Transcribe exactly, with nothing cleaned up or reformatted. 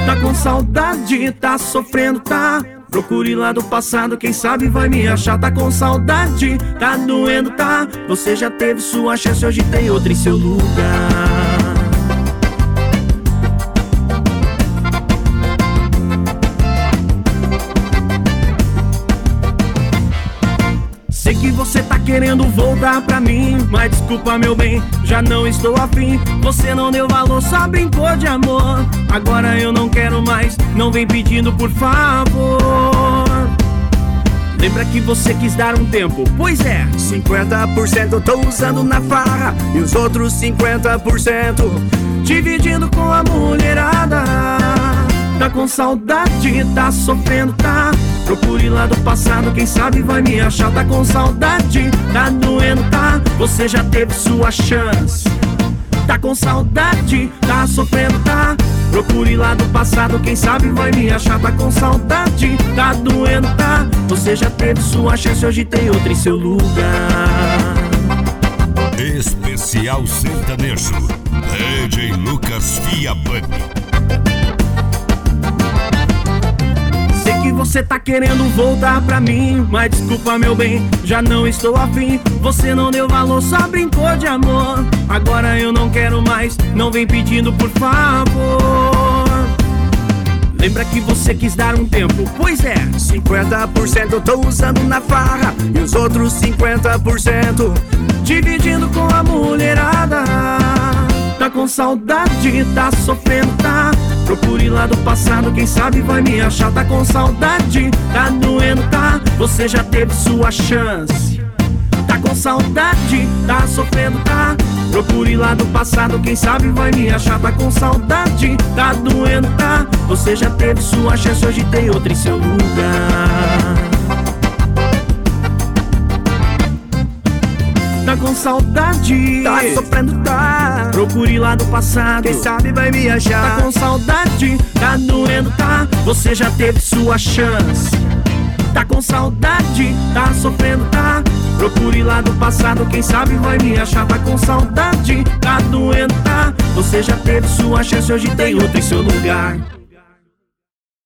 Tá com saudade, tá sofrendo, tá? Procure lá do passado, quem sabe vai me achar. Tá com saudade, tá doendo, tá? Você já teve sua chance, hoje tem outra em seu lugar. Sei que você tá querendo voltar pra mim, mas desculpa meu bem, já não estou afim. Você não deu valor, só brincou de amor. Agora eu não quero mais, não vem pedindo por favor. Lembra que você quis dar um tempo, pois é, cinquenta por cento eu tô usando na farra e os outros cinquenta por cento dividindo com a mulherada. Tá com saudade, tá sofrendo, tá? Procure lá do passado, quem sabe vai me achar. Tá com saudade, tá doendo, tá? Você já teve sua chance. Tá com saudade, tá sofrendo, tá? Procure lá do passado, quem sabe vai me achar. Tá com saudade, tá doendo, tá? Você já teve sua chance, hoje tem outra em seu lugar. Especial Sertanejo, D J Lucas Fiabani. Que você tá querendo voltar pra mim, mas desculpa meu bem, já não estou afim. Você não deu valor, só brincou de amor. Agora eu não quero mais, não vem pedindo por favor. Lembra que você quis dar um tempo, pois é, cinquenta por cento eu tô usando na farra e os outros cinquenta por cento dividindo com a mulherada. Tá com saudade, tá sofrendo, tá? Procure lá do passado, quem sabe vai me achar. Tá com saudade, tá doendo, tá? Você já teve sua chance. Tá com saudade, tá sofrendo, tá? Procure lá do passado, quem sabe vai me achar. Tá com saudade, tá doendo, tá? Você já teve sua chance, hoje tem outra em seu lugar. Tá com saudade, tá sofrendo, tá? Procure lá do passado, quem sabe vai me achar. Tá com saudade, tá doendo, tá? Você já teve sua chance. Tá com saudade, tá sofrendo, tá? Procure lá do passado, quem sabe vai me achar. Tá com saudade, tá doendo, tá? Você já teve sua chance, hoje tem outra em seu lugar.